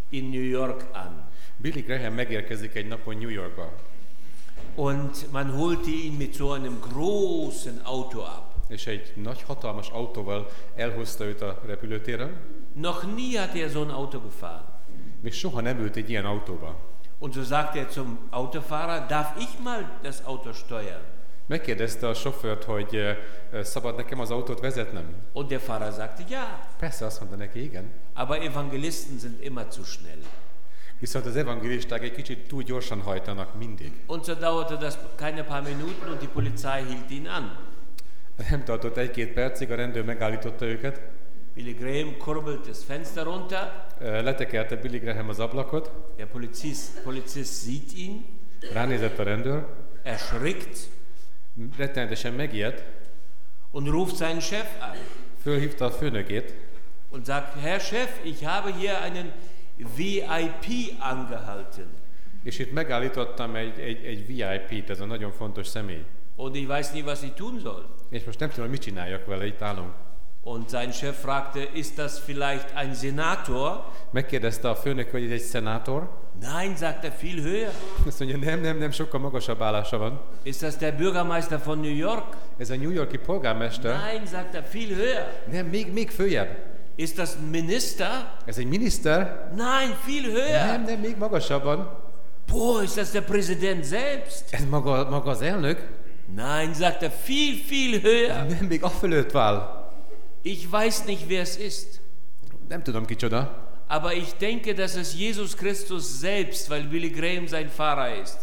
in New York an. Billy Graham megérkezik egy napon New Yorkba, Und man holte ihn mit so einem großen Auto ab. és egy nagy hatalmas autóval elhozta őt a repülőtéren. Noch nie hat er so ein Auto gefahren. Még soha nem ült egy ilyen autóba. Und so sagt er zum Autofahrer, darf ich mal das Auto steuern? Megkérdezte a sofőrt, hogy szabad nekem az autót vezetnem. Und der Fahrer sagte, ja. Persze, azt mondta neki, igen. Aber Evangelisten sind immer zu schnell. Viszont az evangelisták egy kicsit túl gyorsan hajtanak mindig. Und so dauerte das keine paar Minuten und die Polizei hielt ihn an. Nem tartott egy-két percig, a rendőr megállította őket. Billy Graham kurbelt das Fenster runter. Letekelte Billy Graham az ablakot. Der Polizist sieht ihn. Ránézett a rendőr. Erschrickt. Rettenetesen megijedt. Und ruft seinen Chef an. Fölhívta a főnökét. Und sagt, Herr Chef, ich habe hier einen VIP angehalten. És itt megállítottam egy VIP-t, ez a nagyon fontos személy. Und ich weiß nicht, was ich tun soll. És most nem tudom, mit csináljak vele, itt állunk. Und sein Chef fragte, ist das vielleicht ein Senator? Megkérdezte a főnök, hogy ez egy szenátor. Nein, sagt er, viel höher. Azt mondja, nem, sokkal magasabb állása van. Ist das der Bürgermeister von New York? Ez a New Yorki polgármester. Nein, sagt er, viel höher. Nem, még följebb. Ist das ein Minister? Ez egy miniszter? Nein, viel höher. Nem, még magasabban. Boah, ist das der Präsident selbst? Ez maga az elnök? Nein, sagt er, viel höher. Nem, még afölött vál. Ich weiß nicht, wer es ist. Nem tudom kicsoda. Aber ich denke, dass es Jesus Christus selbst, weil Billy Graham sein Fahrer ist.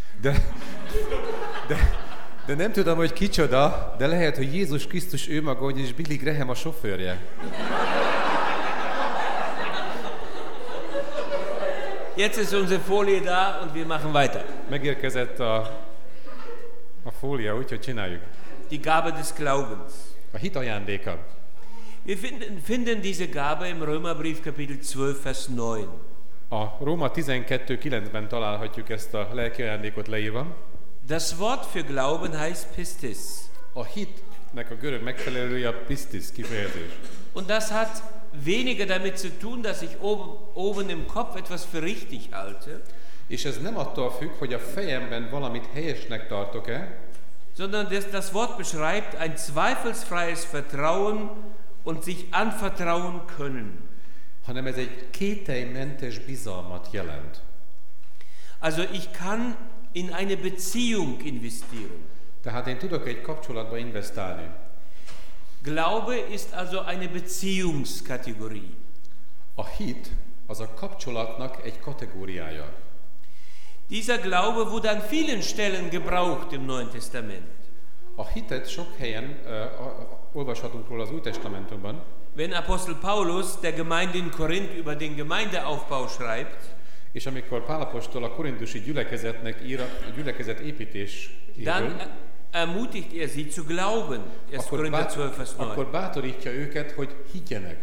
De nem tudom, hogy kicsoda, de lehet, hogy Jézus Krisztus ő maga, és Billy Graham a sofőrje. Jetzt ist unsere Folie da und wir machen weiter. Megérkezett a fólia, úgyhogy csináljuk. Die Gabe des Glaubens. A hit ajándéka. Wir finden diese Gabe im Römerbrief Kapitel 12, Vers 9. A Róma 12:9-ben találhatjuk ezt a lelki ajándékot leírva. Das Wort für Glauben heißt Pistis. A hitnek a görög megfelelője a pistis kifejezés. Und das hat weniger damit zu tun, dass ich oben im Kopf etwas für richtig halte. És ez nem attól függ, hogy a fejemben valamit helyesnek tartok-e, sondern das Wort beschreibt ein zweifelsfreies Vertrauen und sich anvertrauen können. hanem ez egy kételymentes bizalmat jelent. Also ich kann in eine Beziehung investieren. Tehát én tudok egy kapcsolatba investálni. Glaube ist also eine Beziehungskategorie. A hit az a kapcsolatnak egy kategóriája. Dieser Glaube wurde an vielen Stellen gebraucht im Neuen Testament. A hitet sok helyen olvashatunk róla az Új Testamentumban. Wenn Apostel Paulus der Gemeinde in Korinth über den Gemeindeaufbau schreibt, és amikor Pál apostol a korintusi gyülekezetnek ír a gyülekezet építésről, dann ermutigt er sie zu glauben. 1. Korinther 12, Vers 9. Akkor bátorítja őket, hogy higgyenek.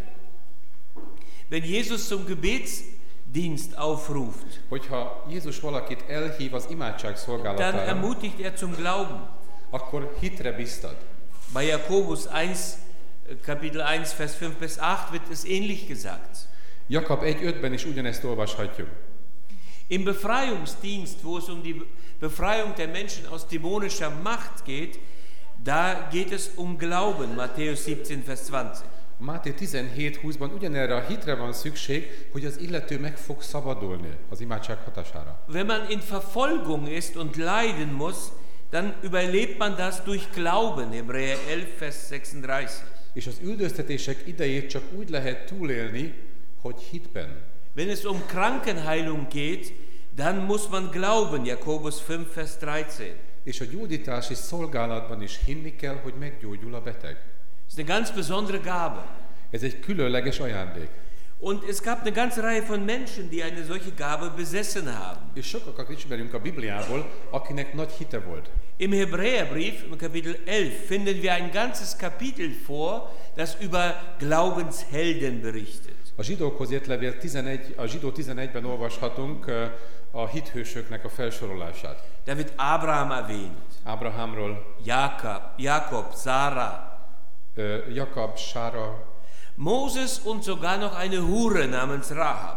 Wenn Jesus zum Gebetsdienst aufruft, hogyha Jézus valakit elhív az imádság szolgálatára, dann ermutigt er zum Glauben. akkor hitre biztat. Bei Jakobus 1, Kapitel 1, Vers 5 bis 8 wird es ähnlich gesagt. Jakab 1:5-ben is ugyanezt olvashatjuk. Im Befreiungsdienst, wo es um die Befreiung der Menschen aus dämonischer Macht geht, da geht es um Glauben, Matthäus 17, Vers 20. Máté 17:20-ban ugyanerre a hitre van szükség, hogy az illető meg fog szabadulni az imádság hatására. Wenn man in Verfolgung ist und leiden muss, dann überlebt man das durch Glauben, Hebräer 11, Vers 36. És az üldöztetések idejét csak úgy lehet túlélni, hogy hitben. Wenn es um Krankenheilung geht, dann muss man glauben, Jakobus 5, Vers 13. És a gyógyítási szolgálatban is hinni kell, hogy meggyógyul a beteg. Das ist eine ganz besondere Gabe. Ez egy különleges ajándék. Und es gab eine ganze Reihe von Menschen, die eine solche Gabe besessen haben. És sokakat ismerünk a Bibliából, akinek nagy hite volt. Im Hebräerbrief, im Kapitel 11, finden wir ein ganzes Kapitel vor, das über Glaubenshelden berichtet. A zsidókhoz írt levél 11, a zsidó 11-ben olvashatunk a hithősöknek a felsorolását. Da wird Abraham erwähnt. Ábrahámról, Jakob, Sarah, Jakab, Sára, Moses und sogar noch eine Hure namens Rahab.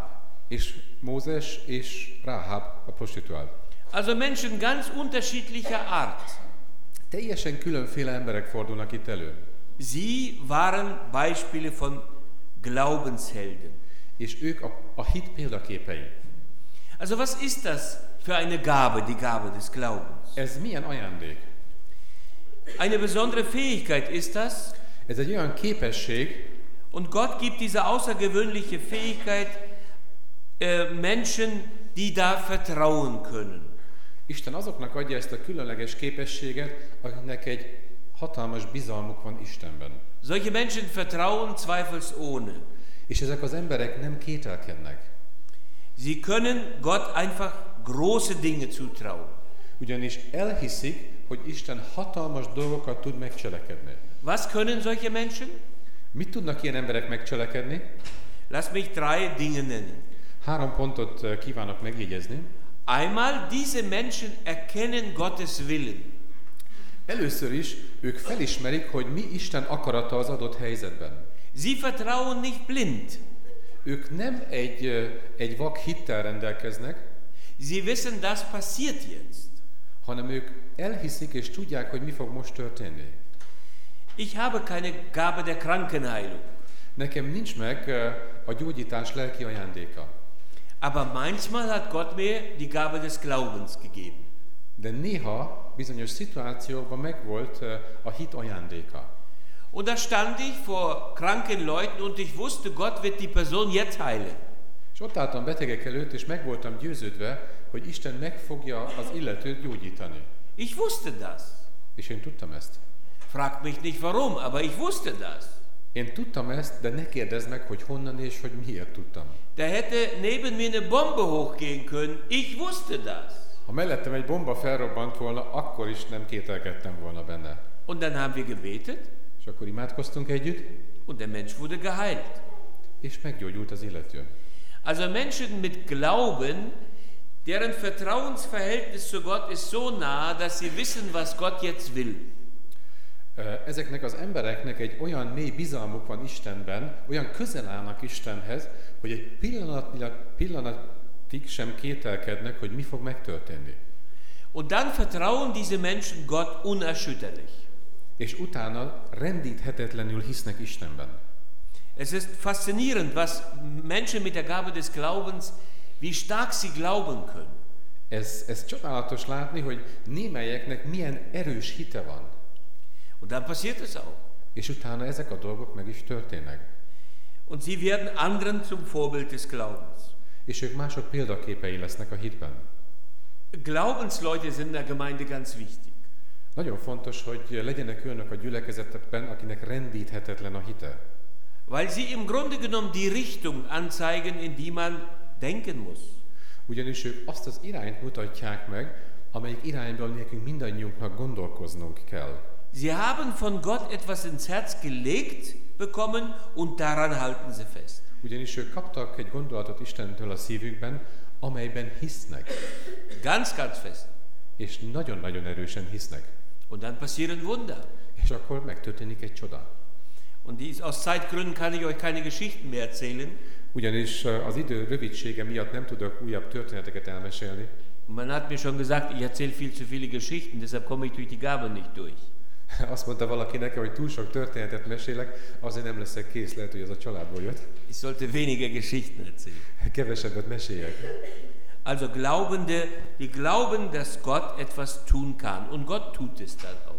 és Mózes és Ráháb a prostituált. Also Menschen ganz unterschiedlicher Art. Teljesen különféle emberek fordulnak itt elő. Sie waren Beispiele von Glaubenshelden. És ők a hit példaképei. Also was ist das für eine Gabe, die Gabe des Glaubens? Ez milyen ajándék? Eine besondere Fähigkeit ist das. Ez egy olyan képesség, Und Gott gibt diese außergewöhnliche Fähigkeit Menschen, die da vertrauen können. Isten azoknak adja ezt a különleges képességet, akiknek egy hatalmas bizalmuk van Istenben. Solche Menschen vertrauen zweifelsohne. És ezek az emberek nem kételkednek. Sie können Gott einfach große Dinge zutrauen. Ugyanis elhiszik, hogy Isten hatalmas dolgokat tud megcselekedni. Was können solche Menschen? Mit tudnak ilyen emberek megcselekedni? Lass mich 3 Dinge nennen. 3 pontot kívánok megjegyezni. Einmal, diese Menschen erkennen Gottes Willen. Először is ők felismerik, hogy mi Isten akarata az adott helyzetben. Sie vertrauen nicht blind. Ők nem egy vak hittel rendelkeznek, Sie wissen, das passiert jetzt. hanem ők elhiszik és tudják, hogy mi fog most történni. Ich habe keine Gabe der Krankenheilung. Nekem nincs meg a gyógyítás lelki ajándéka. Aber manchmal hat Gott mir die Gabe des Glaubens gegeben. De néha bizonyos szituációkban megvolt a hit ajándéka. Und da stand ich vor kranken Leuten und ich wusste, Gott wird die Person jetzt heilen. És ott álltam betegek előtt, és meg voltam győződve, hogy Isten meg fogja az illetőt gyógyítani. Ich wusste das. És én tudtam ezt. Fragt mich nicht warum, aber ich wusste das. Én tudtam ezt, de ne kérdezz meg, hogy honnan és hogy miért tudtam. Da hätte neben mir eine Bombe hochgehen können. Ich wusste das. Ha mellettem egy bomba felrobbant volna, akkor is nem kételkedtem volna benne. Und dann haben wir gebetet És akkor imádkoztunk együtt, und der Mensch wurde geheilt. és meggyógyult az illető. Also Menschen mit Glauben, deren Vertrauensverhältnis zu Gott ist so nah, dass sie wissen, was Gott jetzt will. Ezeknek az embereknek egy olyan mély bizalmuk van Istenben, olyan közel állnak Istenhez, hogy egy pillanatig sem kételkednek, hogy mi fog megtörténni. Und dann vertrauen diese Menschen Gott unerschütterlich. És utána rendíthetetlenül hisznek Istenben. Es ist faszinierend, was Menschen mit der Gabe des Glaubens, wie stark sie glauben können. Ez csodálatos látni, hogy némelyeknek milyen erős hite van. Und dann passiert es auch. És utána ezek a dolgok meg is történnek. Und sie werden anderen zum Vorbild des Glaubens. És ők mások példaképei lesznek a hitben. Glaubensleute sind in der Gemeinde ganz wichtig. Nagyon fontos, hogy legyenek olyanok a gyülekezetben, akinek rendíthetetlen a hite. Weil sie im Grunde genommen die Richtung anzeigen, in die man denken muss. Ugyanis ők azt az irányt mutatják meg, amelyik irányból nekünk mindannyiunknak gondolkoznunk kell. Sie haben von Gott etwas ins Herz gelegt bekommen und daran halten sie fest. Ugyanis ők kaptak egy gondolatot Istentől a szívükben, amelyben hisznek. Ganz, ganz fest. És nagyon-nagyon erősen hisznek. Und dann passieren Wunder. És akkor megtörténik egy csoda. Und aus Zeitgründen kann ich euch keine Geschichten mehr erzählen. Ugyanis az idő rövidsége miatt nem tudok újabb történeteket elmesélni. Man hat mir schon gesagt, ich erzähle viel zu viele Geschichten, deshalb komme ich durch die Gabe nicht durch. Azt mondta valaki nekem, hogy túl sok történetet mesélek, azért nem leszek kész, lehet, hogy az a családból jött. Ich sollte weniger Geschichten erzählen. Kevesebbet meséljek. Also Glaubende, die glauben, dass Gott etwas tun kann. Und Gott tut es dann auch.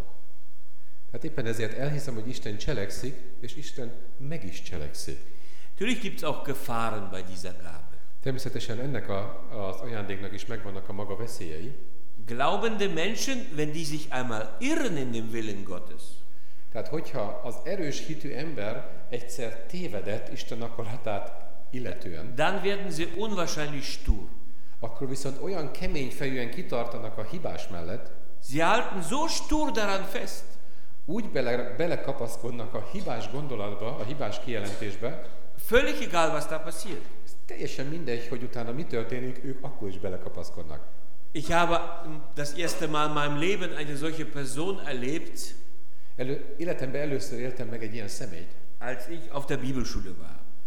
Hát éppen ezért elhiszem, hogy Isten cselekszik, és Isten meg is cselekszik. Natürlich gibt es auch Gefahren bei dieser Gabe. Természetesen ennek az ajándéknak is megvannak a maga veszélyei. Glaubende Menschen, wenn die sich einmal irren in dem Willen Gottes, tehát hogyha az erős hitű ember egyszer tévedett Isten akaratát illetően, dann werden sie unwahrscheinlich stur. akkor viszont olyan kemény fejűen kitartanak a hibás mellett, Sie halten so stur daran fest, úgy belekapaszkodnak a hibás gondolatba, a hibás kijelentésbe, völlig egal, was da passiert. Teljesen mindegy, hogy utána mi történik, ők akkor is belekapaszkodnak. Ich habe das erste Mal in meinem Leben eine solche Person erlebt, Életemben először éltem meg egy ilyen személyt, als ich auf der Bibelschule war.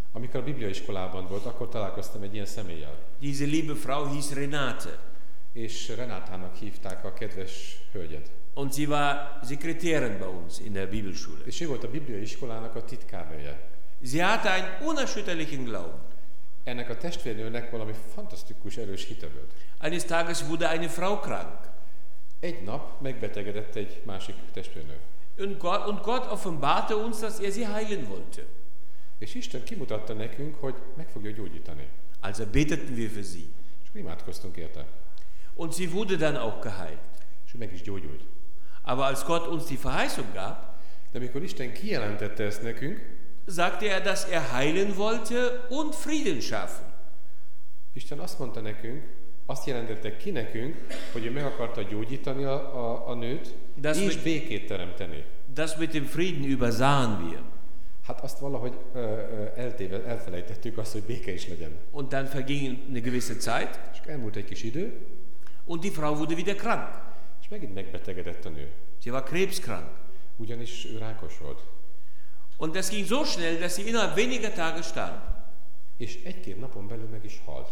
Amikor a bibliaiskolában volt, akkor találkoztam egy ilyen személlyel. Diese liebe Frau hieß Renate. És Renátának hívták a kedves hölgyet. Und sie war Sekretärin bei uns in der Bibelschule. És ő volt a bibliaiskolának a titkárnője. Sie hatte einen unerschütterlichen Glauben. Ennek a testvérnőnek valami fantasztikus erős hite volt. Eines Tages wurde eine Frau krank. Egy nap megbetegedett egy másik testvérnő. Und Gott offenbarte uns, dass er sie heilen wollte. És Isten kimutatta nekünk, hogy meg fogja gyógyítani. Also beteten wir für sie. És imádkoztunk érte. Und sie wurde dann auch geheilt. És ő meg is gyógyult. Aber als Gott uns die Verheißung gab, De amikor Isten kijelentette ezt nekünk, sagte er, dass er heilen wollte und Frieden schaffen. Isten azt mondta nekünk, azt jelentette ki nekünk, hogy ő meg akarta gyógyítani a nőt, és békét teremteni. Das mit dem Frieden übersahen wir. Hát azt valahogy elfelejtettük azt, hogy béke is legyen. Und dann verging eine gewisse Zeit. És elmúlt egy kis idő. Und die Frau wurde wieder krank. És megint megbetegedett a nő. Sie war krebskrank. Ugyanis ő rákos volt. Und das ging so schnell, dass sie innerhalb weniger Tage starb. És egy-két napon belül meg is halt.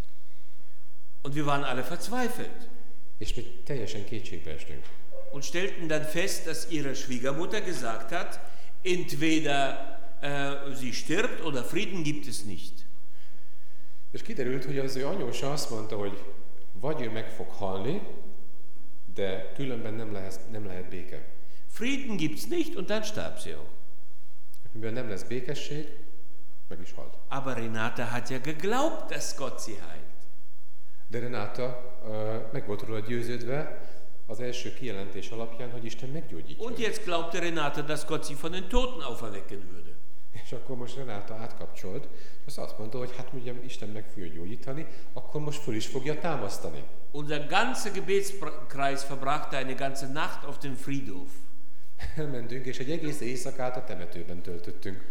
Und wir waren alle verzweifelt. És mi teljesen kétségbe estünk. Und stellten dann fest, dass ihre Schwiegermutter gesagt hat, entweder sie stirbt oder Frieden gibt es nicht. És kiderült, hogy az ő anyósa azt mondta, hogy vagy ő meg fog halni, de különben nem lehet béke. Frieden gibt's nicht und dann starb sie auch. Mivel nem lesz békesség, meg is halt. Aber Renate hat ja geglaubt, dass Gott sie heilt. De Renáta meg volt róla győződve az első kijelentés alapján, hogy Isten meggyógyítja. Und jetzt glaubte Renate, dass Gott sie von den Toten auferwecken würde. És akkor most Renáta átkapcsolt, és azt mondta, hogy hát ugye Isten meg fogja gyógyítani, akkor most föl is fogja támasztani. Unser ganzer Gebetskreis verbrachte eine ganze Nacht auf dem Friedhof. Elmentünk, és egy egész éjszakát a temetőben töltöttünk.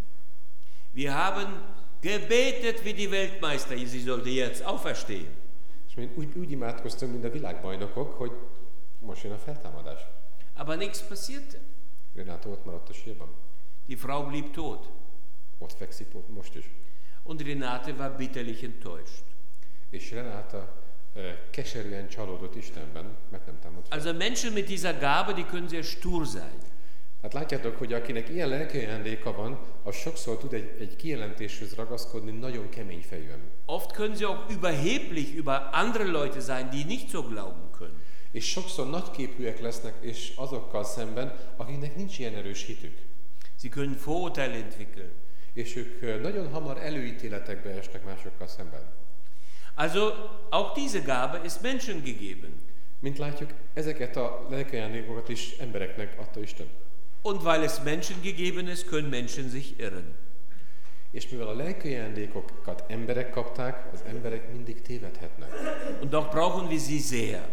Wir haben gebetet wie die Weltmeister, sie sollte jetzt auferstehen. És mi úgy imádkoztunk, mint a világbajnokok, hogy most jön a feltámadás. Aber nichts passierte. Renáta ott maradt a sírban. Die Frau blieb tot. Ott fekszik most is. Und Renate war bitterlich enttäuscht. És Renáta keserűen csalódott Istenben, mert nem támadt fel. Also Menschen mit dieser Gabe, die können sehr stur sein. Hát látjátok, hogy akinek ilyen lelki ajándéka van, az sokszor tud egy kijelentéshez ragaszkodni nagyon kemény fejűen. Oft können sie auch überheblich über andere Leute sein, die nicht so glauben können. És sokszor nagyképűek lesznek, és azokkal szemben, akiknek nincs ilyen erős hitük. Sie können Vorurteile entwickeln. És ők nagyon hamar előítéletekbe esnek másokkal szemben. Also auch diese Gabe ist Menschen gegeben. Mint látjuk, ezeket a lelki ajándékokat is embereknek adta Isten. Und weil es Menschen gegeben ist, können Menschen sich irren. És mivel a lelki ajándékokat emberek kapták, az emberek mindig tévedhetnek. Und doch brauchen wir sie sehr.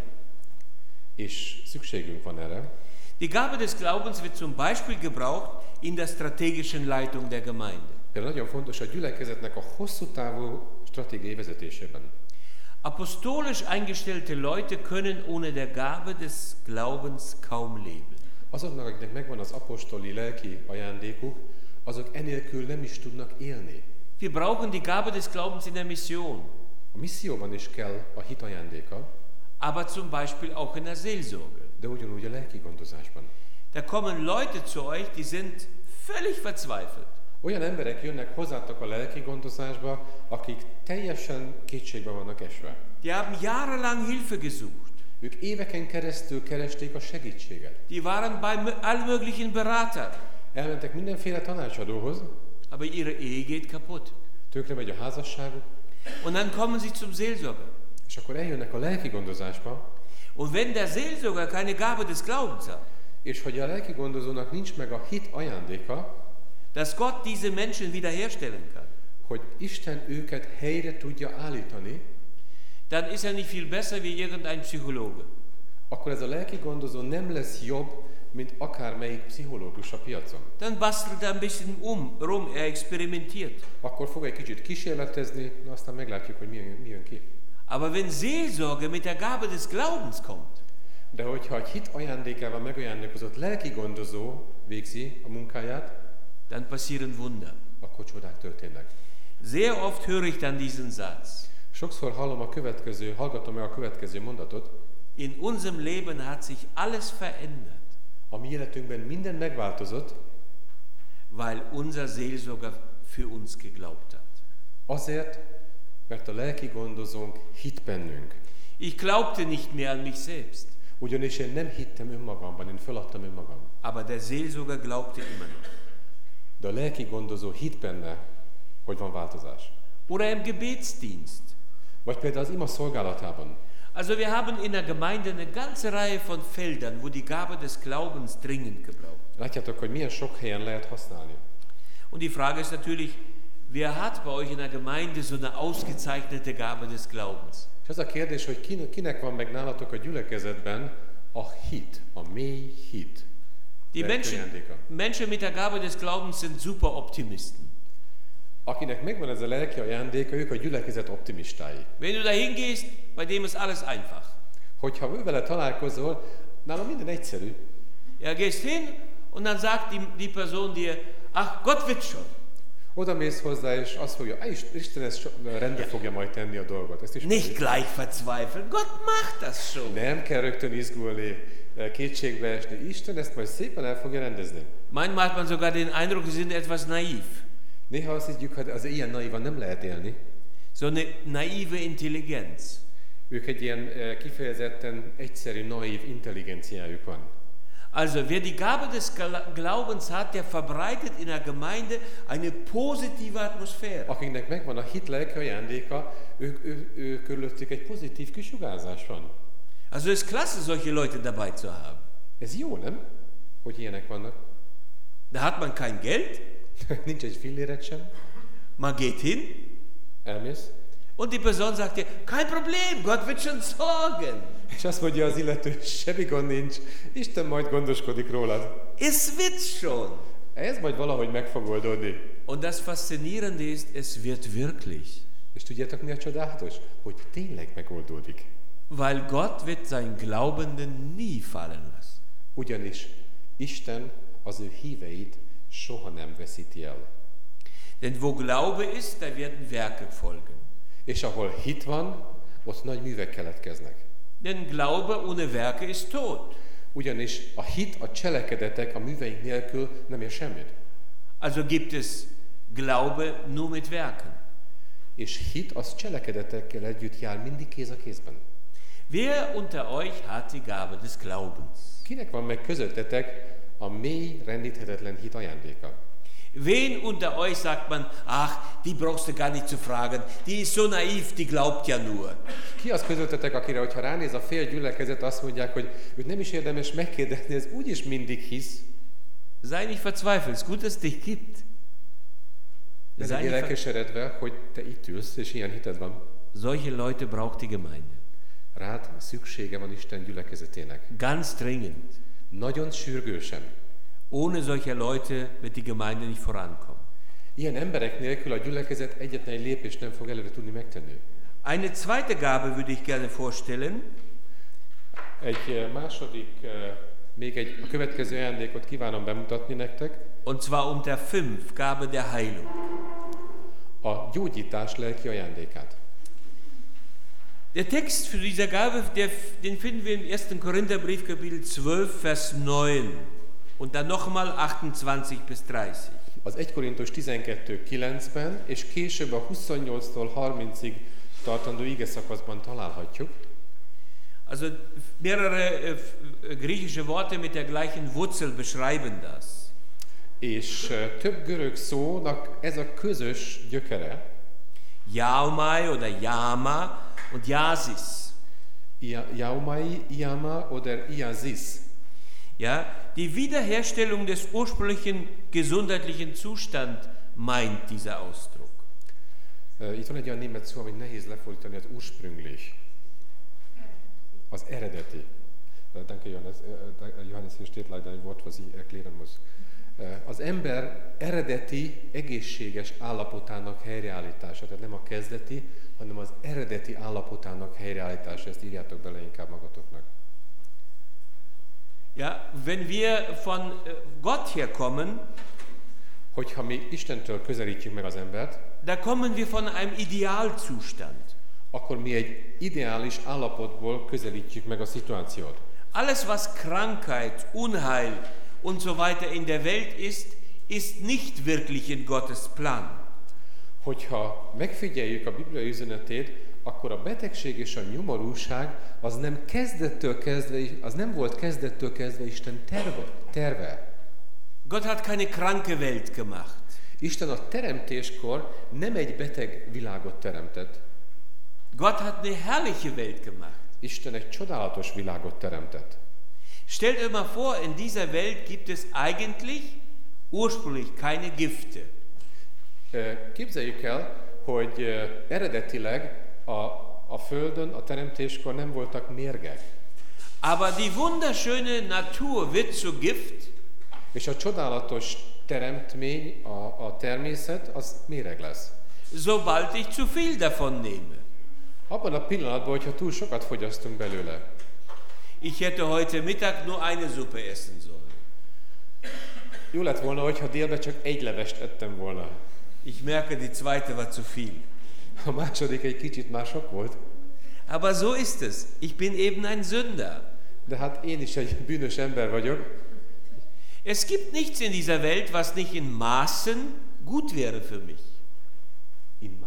És szükségünk van erre. Die Gabe des Glaubens wird zum Beispiel gebraucht in der strategischen Leitung der Gemeinde. Például nagyon fontos a gyülekezetnek a hosszú távú stratégiai vezetésében. Apostolisch eingestellte Leute können ohne der Gabe des Glaubens kaum leben. Azoknak, akiknek megvan az apostoli lelki ajándékuk, azok enélkül nem is tudnak élni. Wir brauchen die Gabe des Glaubens in der Mission. A misszióban is kell a hit ajándéka, aber zum Beispiel auch in der Seelsorge. De ugyanúgy a lelki gondozásban. Da kommen Leute zu euch, die sind völlig verzweifelt. Olyan emberek jönnek hozzátok a lelki gondozásba, akik teljesen kétségbe vannak esve. Die haben jahrelang Hilfe gesucht. Ők éveken keresztül keresték a segítséget. Die waren bei allmöglichen Beratern. Elmentek mindenféle tanácsadóhoz. Aber ihre Ehe geht kaputt. Tönkre megy a házasságuk. Und dann kommen sie zum Seelsorger. És akkor eljönnek a lelki gondozásba. Und wenn der Seelsorger keine Gabe des Glaubens hat, és hogy a lelki gondozónak nincs meg a hit ajándéka, dass Gott diese Menschen wiederherstellen kann, hogy Isten őket helyre tudja állítani, dann ist er nicht viel besser wie irgendein Psychologe. Akkor ez a lelki gondozó nem lesz jobb, mint akármelyik pszichológus a piacon. Dann bastelt er ein bisschen rum, er experimentiert. Akkor fog egy kicsit kísérletezni, aztán meglátjuk, hogy mi jön ki. Aber wenn Seelsorge mit der Gabe des Glaubens kommt, de hogyha egy hit ajándékával megajándékozott lelki gondozó végzi a munkáját, dann passieren Wunder. akkor csodák történnek. Sehr oft höre ich dann diesen Satz. Sokszor hallgatom meg a következő mondatot. In unserem Leben hat sich alles verändert, A mi életünkben minden megváltozott, weil unser Seelsorger für uns geglaubt hat. azért, mert a lelki gondozónk hitt bennünk. Ich glaubte nicht mehr an mich selbst, Ugyanis én nem hittem önmagamban, én feladtam önmagam. aber der Seelsorger glaubte immer noch. De a lelki gondozó hitt benne, hogy van változás. Oder im Gebetsdienst. Vagy például az ima szolgálatában. Also wir haben in der Gemeinde eine ganze Reihe von Feldern, wo die Gabe des Glaubens dringend gebraucht wird. Látjátok, hogy milyen sok helyen lehet használni. Und die Frage ist natürlich, wer hat bei euch in der Gemeinde so eine ausgezeichnete Gabe des Glaubens? És az a kérdés, hogy kinek van meg nálatok a gyülekezetben a hit, a mély hit. Die Menschen mit der Gabe des Glaubens sind super Optimisten. Akinek megvan ez a lelki ajándéka, ők a gyülekezet optimistái. Wenn du da hingehst, bei dem ist alles einfach. Hogyha vele találkozol, nála minden egyszerű. Ja, gehst hin und dann sagt die Person dir, ach, Gott wird schon. Oda mész hozzá, és azt fogja, Isten ezt rendbe fogja majd tenni a dolgot. Ezt is Nicht gleich verzweifeln, Gott macht das schon. Nem kell rögtön izgulni, kétségbe esni. Isten ezt majd szépen el fogja rendezni. Manchmal hat man sogar den Eindruck, sie sind etwas naiv. Néha azt higgyük, hogy az ilyen naivan nem lehet élni. So eine naive Intelligenz. Ők egy ilyen kifejezetten egyszerű, naív intelligenciájuk van. Also, wer die Gabe des Glaubens hat, der verbreitet in der Gemeinde eine positive Atmosphäre. Akiknek megvan a hit lelki ajándéka, ők körülöttük egy pozitív kisugárzás van. Also, es ist klasse, solche Leute dabei zu haben. Ez jó, nem? Hogy ilyenek vannak. Da hat man kein Geld. Nincs egy filléret sem. Man geht hin. Elmész. Und die Person sagt dir, kein Problem, Gott wird schon sorgen. És azt mondja az illető, semmi gond nincs, Isten majd gondoskodik rólad. Es wird schon. Ez majd valahogy meg fog oldódni. Und das Faszinierende ist, es wird wirklich. És tudjátok, mi a csodálatos? Hogy tényleg megoldódik. Weil Gott wird sein Glaubenden nie fallen lassen. Ugyanis Isten az ő híveit soha nem veszíti el. Denn wo Glaube ist, da werden Werke folgen. És ahol hit van, ott nagy művek keletkeznek. Denn Glaube ohne Werke ist tot. Ugyanis a hit, a cselekedetek a műveink nélkül nem ér semmit. Also gibt es Glaube nur mit Werken. És hit az cselekedetekkel együtt jár mindig kéz a kézben. Wer unter euch hat die Gabe des Glaubens? Kinek van meg közöttetek a mély, rendíthetetlen hit ajándéka? Wen unter euch sagt man, ach, die brauchst du gar nicht zu fragen, die ist so naiv, die glaubt ja nur. Ki az közöttetek, akire, hogyha ránéz a fél gyülekezet, azt mondják, hogy őt nem is érdemes megkérdezni, ez úgyis mindig hisz. Sei nicht verzweifelt, es ist gut, dass es dich gibt. Ne legyél elkeseredve, hogy te itt ülsz, és ilyen hited van. Solche Leute braucht die Gemeinde. Rád szüksége van Isten gyülekezetének. Ganz dringend. Nagyon sürgősen. Ohne solche Leute wird die Gemeinde nicht vorankommen. Ilyen emberek nélkül a gyülekezet egyetlen egy lépést nem fog előre tudni megtenni. Eine zweite Gabe würde ich gerne vorstellen. Egy második, a következő ajándékot kívánom bemutatni nektek. Und zwar unter 5, Gabe der Heilung. A gyógyítás lelki ajándékát. Der Text für diese Gabe, den finden wir im 1. Korintherbrief, Kapitel 12, Vers 9. Und dann nochmal 28 bis 30. Az 1 Korintus 12:9-ben, és később a 28-tól 30-ig tartandó igeszakaszban találhatjuk. Also mehrere griechische Worte mit der gleichen Wurzel beschreiben das. És több görög szónak ez a közös gyökere. Jaumai oder Yama und Iasis. Jaumai, Iama oder Iasis. Ja, die Wiederherstellung des ursprünglichen gesundheitlichen Zustand meint dieser Ausdruck. Itt van egy olyan német szó, amit nehéz lefordítani, az ursprünglich. Az eredeti. Danke Johannes. Johannes, hier steht leider ein Wort, was ich erklären muss. Az ember eredeti, egészséges állapotának helyreállítása. Tehát nem a kezdeti, hanem az eredeti állapotának helyreállítása. Ezt írjátok bele inkább magatoknak. Ja, wenn wir von Gott her kommen, Hogyha mi Istentől közelítjük meg az embert, da kommen wir von einem Idealzustand. akkor mi egy ideális állapotból közelítjük meg a szituációt. Alles, was Krankheit, Unheil und so weiter in der Welt ist nicht wirklich in Gottes Plan. Hogyha megfigyeljük a Biblia üzenetét, akkor a betegség és a nyomorúság az nem volt kezdettől kezdve Isten terve. Gott hat keine kranke Welt gemacht. Isten a teremtéskor nem egy beteg világot teremtett. Gott hat eine herrliche Welt gemacht. Isten egy csodálatos világot teremtett. Stellt euch mal vor, in dieser Welt gibt es eigentlich ursprünglich keine Gifte. Képzeljük el, hogy eredetileg a Földön a teremtéskor nem voltak mérgek. Aber die wunderschöne Natur wird zu Gift. És a csodálatos teremtmény, a természet, az méreg lesz. Sobald ich zu viel davon nehme. Abban a pillanatban, hogyha túl sokat fogyasztunk belőle. Ich hätte heute Mittag nur eine Suppe essen sollen. Jó lett volna, hogyha délben csak egy levest ettem volna. Ich merke, die zweite war zu viel. A második egy kicsit már sok volt. Aber so ist es. Ich bin eben ein Sünder. De hát én is egy bűnös ember vagyok. Es gibt nichts in dieser Welt, was nicht in Maßen gut wäre für mich. In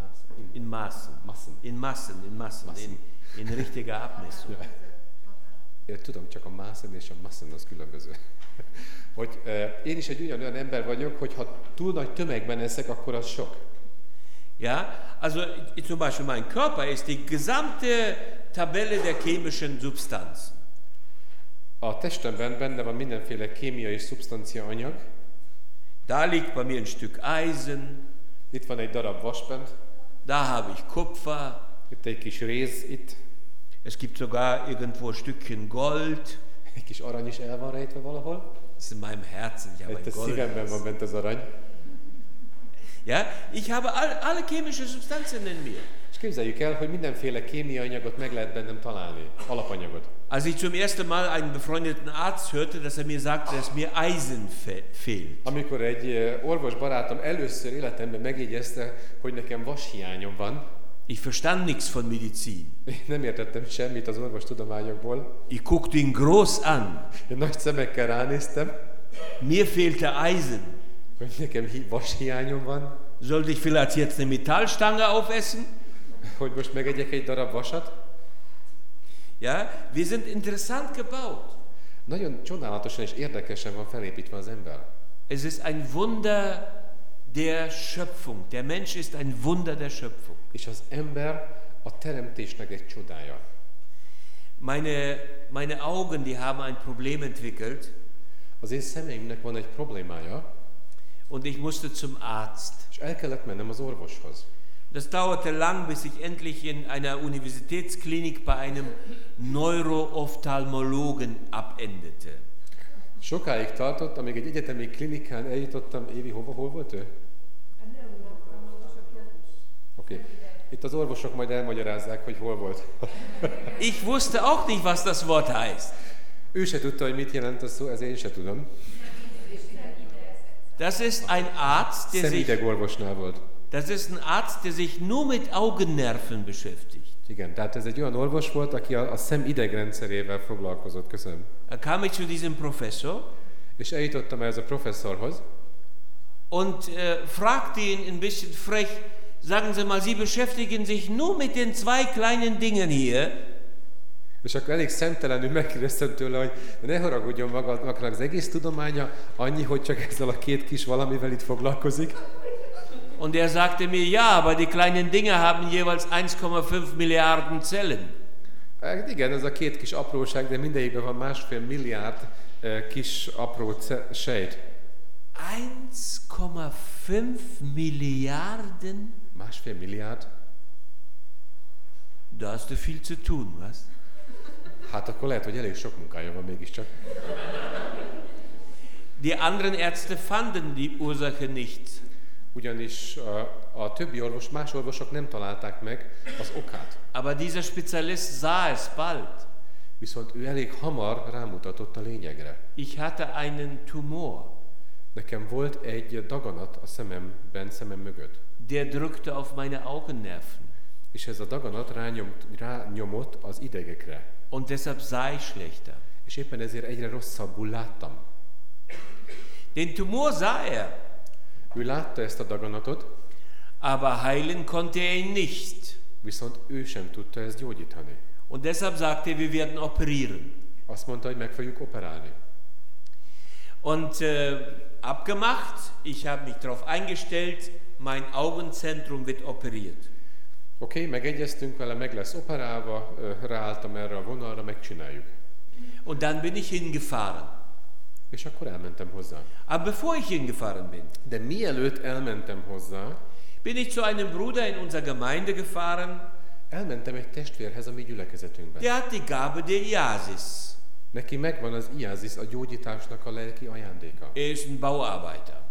Maßen. In richtiger Abmessung. Ja. Én tudom, csak a Maßen és a Maßen az különböző. Hogy én is egy olyan ember vagyok, hogy ha túl nagy tömegben eszek, akkor az sok. Ja, also zum Beispiel mein Körper ist die gesamte Tabelle der chemischen Substanzen. A testemben benne van mindenféle kémiai szubstancia anyag. Da liegt bei mir ein Stück Eisen. Itt van egy darab vaspent. Da habe ich Kupfer. Itt egy kis réz itt. Es gibt sogar irgendwo ein Stückchen Gold. Egy kis arany is el van rejtve valahol. Das ist in meinem Herzen. Ich habe ein Gold. Szívemben van bent az arany. Ja, ich habe alle chemische Substanzen in mir. És képzeljük el, hogy mindenféle kémiai anyagot meg lehet bennem találni, alapanyagot. Als ich zum ersten Mal einen befreundeten Arzt hörte, dass mir sagte, dass mir Eisen fehlt. Amikor egy orvos barátom először életemben megjegyezte, hogy nekem vashiányom van. Ich verstand nichts von Medizin. Én nem értettem semmit az orvostudományokból. Ich guckte ihn groß an. Én nagy szemekkel ránéztem. Mir fehlte Eisen. Hogy nekem vashiányom van. Sollte ich vielleicht jetzt eine Metallstange aufessen? Hogy most megegyek egy darab vasat? Ja, wir sind interessant gebaut. Nagyon csodálatosan és érdekesen van felépítve az ember. Es ist ein Wunder der Schöpfung. Der Mensch ist ein Wunder der Schöpfung. És az ember a teremtésnek egy csodája. Meine Augen, die haben ein Problem entwickelt. Az én szemeimnek van egy problémája. Und ich musste zum Arzt. És el kellett mennem az orvoshoz. Das dauerte lang, bis ich endlich in einer Universitätsklinik bei einem Neuroophthalmologen abendete. Sokáig tartott, amíg egy egyetemi klinikán eljutottam. Évi, hol volt ő? Oké. Itt az orvosok majd elmagyarázzák, hogy hol volt. Ich wusste auch nicht, was das Wort heißt. Ő se tudta, hogy mit jelent a szó, ez én se tudom. Das ist ein Arzt, szemidegorvosnál volt. Das ist ein Arzt, der sich nur mit Augennerven beschäftigt. Igen, tehát ez egy olyan orvos volt, aki a szem idegrendszerével foglalkozott. Köszönöm. Da kam ich zu diesem Professor. És eljutottam ez a professzorhoz. Und fragte ihn ein bisschen frech, sagen Sie mal, Sie beschäftigen sich nur mit den zwei kleinen Dingen hier. És akkor elég szemtelenül megkérdeztem tőle, hogy ne haragudjon magadnak, az egész tudománya annyi, hogy csak ezzel a két kis valamivel itt foglalkozik. Und er sagte mir, ja, aber die kleinen Dinge haben jeweils 1,5 Milliarden Zellen. Igen, ez a két kis apróság, de mindegyikben van 1,5 milliárd kis apró sejt. 1,5 Milliarden? 1,5 milliárd? Da hast du viel zu tun, was? Hát akkor lehet, hogy elég sok munkája van mégiscsak. Die anderen Ärzte fanden die Ursache nicht. Ugyanis a többi más orvosok nem találták meg az okát. Aber dieser Spezialist sah es bald. Viszont ő elég hamar rámutatott a lényegre. Ich hatte einen Tumor. Nekem volt egy daganat a szemem mögött. Der drückte auf meine Augennerven. És ez a daganat rányomott az idegekre. Und deshalb sah ich schlechter. És éppen ezért egyre rosszabbul láttam. Den Tumor sah er, Ő látta ezt a daganatot, aber heilen konnte er ihn nicht. viszont ő sem tudta ezt gyógyítani. Und deshalb sagte er, wir werden operieren. Azt mondta, hogy meg fogjuk operálni. Und abgemacht, ich habe mich darauf eingestellt, mein Augenzentrum wird operiert. Oké, megegyeztünk vele, meg lesz operálva, ráálltam erre a vonalra, megcsináljuk. Und dann bin ich hingefahren. És akkor elmentem hozzá. Aber bevor ich hingefahren bin, De mielőtt elmentem hozzá, bin ich zu einem Bruder in unserer Gemeinde gefahren. elmentem egy testvérhez a mi gyülekezetünkben. Der hat die Gabe der Iasis. Neki megvan az iázis, a gyógyításnak a lelki ajándéka. Er ist ein Bauarbeiter.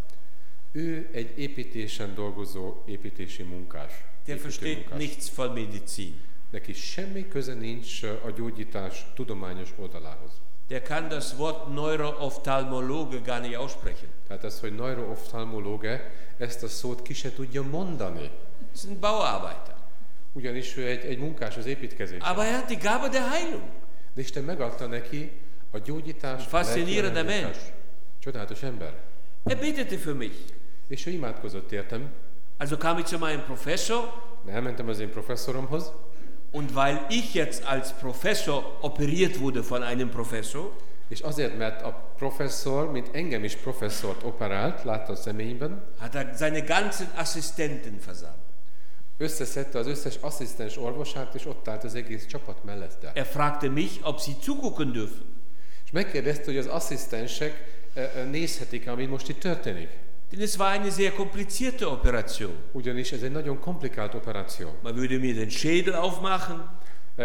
Ő egy építésen dolgozó építési munkás. Der versteht nichts von Medizin. Neki semmi köze nincs a gyógyítás tudományos oldalához. Der kann das Wort Neuroophthalmologe gar nicht aussprechen. Tehát ez, hogy neurooftalmológe, ezt a szót ki se tudja mondani. Das ist ein Bauarbeiter. Ugyanis ő egy munkás az építkezésben. Aber er hat die Gabe der Heilung. De Isten megadta neki a gyógyítás. Faszinierender Mensch. Csodálatos ember. Er betete für mich. És ő imádkozott értem. Also kam ich zu meinem Professor. Elmentem az én professzoromhoz. Und weil ich jetzt als Professor operiert wurde von einem Professor, és azért, mert a professzor, mint engem is professzort operált, látta a személyben, hat er seine ganzen Assistenten versammelt. Összeszedte az összes asszisztens orvosát, és ott állt az egész csapat mellette. Er fragte mich, ob sie zugucken dürfen. És megkérdezte, hogy az asszisztensek nézhetik, ami most itt történik. Denn es war eine sehr komplizierte Operation. Ugyanis ez egy nagyon komplikált operáció. Man würde mir den Schädel aufmachen.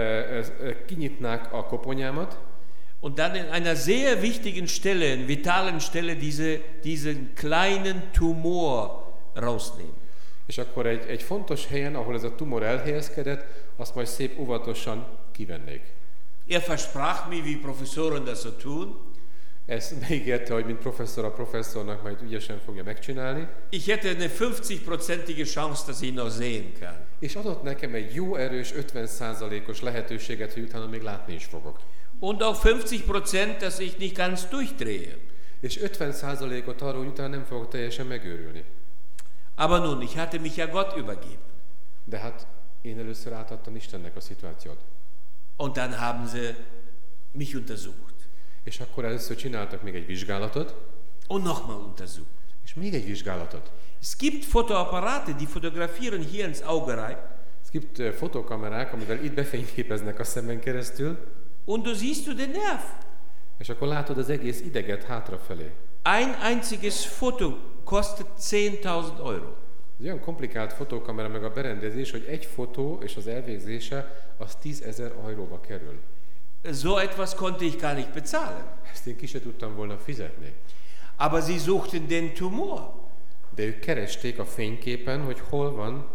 Kinyitnák a koponyámat. Und dann in einer sehr wichtigen Stelle, in vitalen Stelle, diesen kleinen Tumor rausnehmen. És akkor egy fontos helyen, ahol ez a tumor elhelyezkedett, azt majd szép óvatosan kivennék. Er versprach mir, wie Professoren das so tun. Ezt megígérte, hogy mint professzor a professzornak majd ügyesen fogja megcsinálni. Ich hätte eine 50-prozentige Chance, dass ich noch sehen kann. És adott nekem egy jó erős 50%-os lehetőséget, hogy utána még látni is fogok. Und auch 50%, dass ich nicht ganz durchdrehe. És 50%-ot arról, hogy utána nem fogok teljesen megőrülni. Aber nun, ich hatte mich ja Gott übergeben. De hát én először átadtam Istennek a szituációt. Und dann haben sie mich untersucht. És akkor először csináltak még egy vizsgálatot. Und nochmal untersucht. És még egy vizsgálatot. Es gibt Fotoapparate, die fotografieren hier ins Auge rein. Es gibt fotokamerák, amivel itt befényképeznek a szemen keresztül. Und du siehst den Nerv. És akkor látod az egész ideget hátrafelé. Ein einziges Foto kostet 10.000 Euro. Ez olyan komplikált fotókamera meg a berendezés, hogy egy fotó és az elvégzése az 10.000 euróba kerül. So etwas konnte ich gar nicht bezahlen. Ezt én ki se tudtam volna fizetni. Aber sie suchten den Tumor. De ők keresték a fényképen, hogy hol van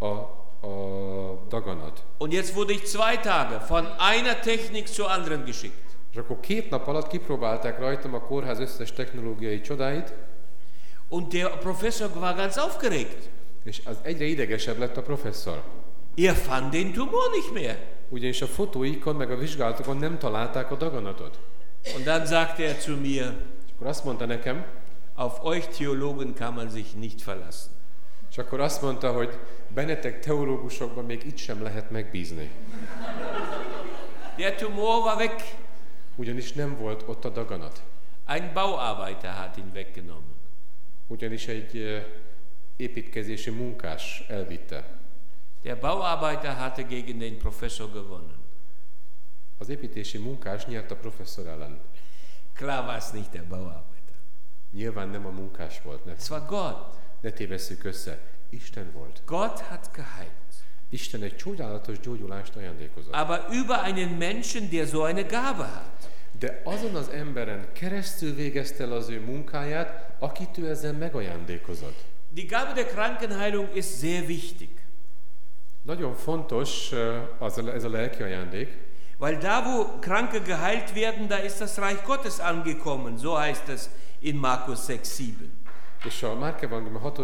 a daganat. Und jetzt wurde ich 2 Tage von einer Technik zur anderen geschickt. És akkor 2 nap alatt kipróbálták rajtam a kórház összes technológiai csodáit. Und der Professor war ganz aufgeregt. És az egyre idegesebb lett a professzor. Er fand den Tumor nicht mehr. Ugyanis a fotóikon meg a vizsgálatokon nem találták a daganatot. Und dann sagte er zu mir, és akkor azt mondta nekem, auf euch Theologen kann man sich nicht verlassen. És akkor azt mondta, hogy bennetek teológusokban még itt sem lehet megbízni. Der Tumor war weg. Ugyanis nem volt ott a daganat. Ein Bauarbeiter hat ihn weggenommen. Ugyanis egy építkezési munkás elvitte. Der Bauarbeiter hatte gegen den Professor gewonnen. Az építési munkás nyert a professzor ellen. Klar war es nicht der Bauarbeiter. Nyilván nem a munkás volt. Es war Gott. Ne tévesszük össze. Isten volt. Gott hat geheilt. Isten egy csodálatos gyógyulást ajándékozott. Aber über einen Menschen, der so eine Gabe hat. De azon az emberen keresztül végezte el az ő munkáját, akit ő ezzel megajándékozott. Die Gabe der Krankenheilung ist sehr wichtig. Nagyon fontos ez a lelki ajándék. Weil da, wo Kranke geheilt werden, da ist das Reich Gottes angekommen. So heißt es in Markus 6,7. És a Márk Evangélium 6.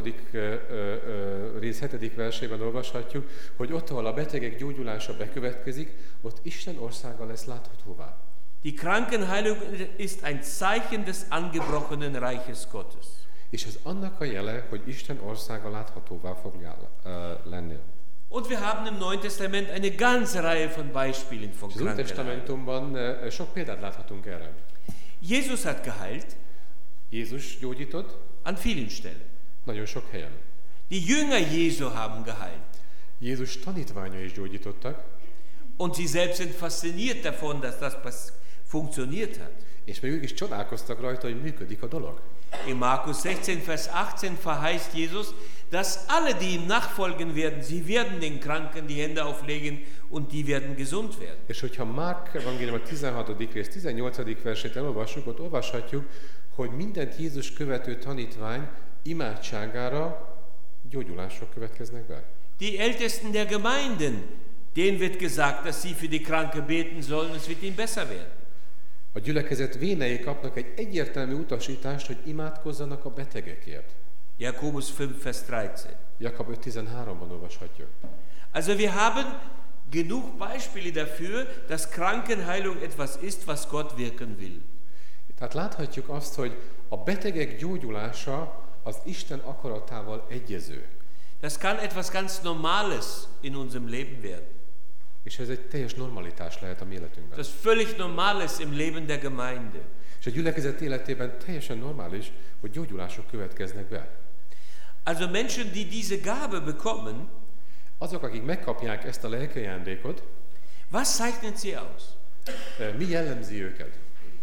rész 7. versében olvashatjuk, hogy ott, ahol a betegek gyógyulása bekövetkezik, ott Isten országa lesz láthatóvá. Die Krankenheilung ist ein Zeichen des angebrochenen Reiches Gottes. És ez annak a jele, hogy Isten országa láthatóvá fog lenni. Und wir haben im Neuen Testament eine ganze Reihe von Beispielen von És az Új Krankenheilung. Testamentumban sok példát láthatunk erre. Jesus hat geheilt Jézus gyógyított an vielen Stellen. nagyon sok helyen. Die Jünger Jesu haben geheilt. Jézus tanítványai is gyógyítottak, Und sie selbst sind fasziniert davon, dass das funktioniert hat. és még ők is csodálkoztak rajta, hogy működik a dolog. In Markus 16, Vers 18 verheißt Jesus, dass alle, die ihm nachfolgen werden, sie werden den Kranken die Hände auflegen und die werden gesund werden. És hogyha Márk Evangélium a 16. rész 18. versét elolvassuk, ott olvashatjuk, hogy mindent Jézus követő tanítvány imádságára gyógyulások következnek be. Die Ältesten der Gemeinden, denen wird gesagt, dass sie für die Kranke beten sollen, es wird ihnen besser werden. A gyülekezet vénei kapnak egy egyértelmű utasítást, hogy imádkozzanak a betegekért. Jakobus 5, Vers 13. Jakab 5.13-ban olvashatjuk. Also wir haben genug Beispiele dafür, dass Krankenheilung etwas ist, was Gott wirken will. Tehát láthatjuk azt, hogy a betegek gyógyulása az Isten akaratával egyező. Das kann etwas ganz Normales in unserem Leben werden. És ez egy teljes normalitás lehet a mi életünkben. Das völlig Normales im Leben der Gemeinde. És a gyülekezet életében teljesen normális, hogy gyógyulások következnek be. Also Menschen, die diese Gabe bekommen, Azok, akik megkapják ezt a lelki ajándékot, was zeichnet sie aus? mi jellemzi őket?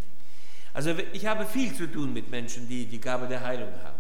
Also ich habe viel zu tun mit Menschen, die die Gabe der Heilung haben.